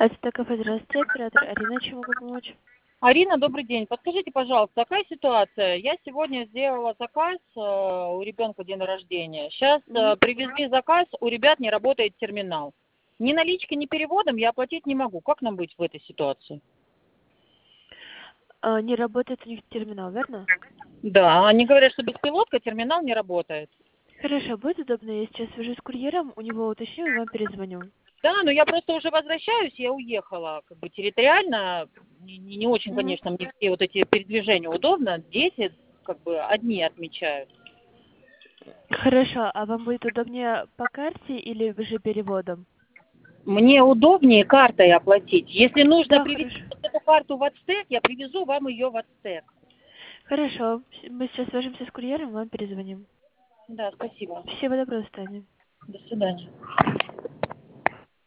Это кафе, здравствуйте, оператор Арина, чем могу помочь? Арина, добрый день. Подскажите, пожалуйста, такая ситуация. Я сегодня сделала заказ, у ребенка день рождения. Сейчас Мгм. привезли заказ, у ребят не работает терминал. Ни налички, ни переводом я оплатить не могу. Как нам быть в этой ситуации? Не работает у них терминал, верно? Да, они говорят, что беспилотка, терминал не работает. Хорошо, будет удобно, я сейчас свяжусь с курьером, у него уточню и вам перезвоню. Да, но я просто уже возвращаюсь, я уехала как бы территориально. Не очень, Мгм. конечно, мне все вот эти передвижения удобно. Дети как бы одни отмечают. Хорошо, а вам будет удобнее по карте или же переводом? Мне удобнее картой оплатить. Если нужно Да, привезти хорошо. вот эту карту в Ацтек, я привезу вам ее в Ацтек. Хорошо, мы сейчас свяжемся с курьером, вам перезвоним. Да, спасибо. Всего доброго, Таня. До свидания.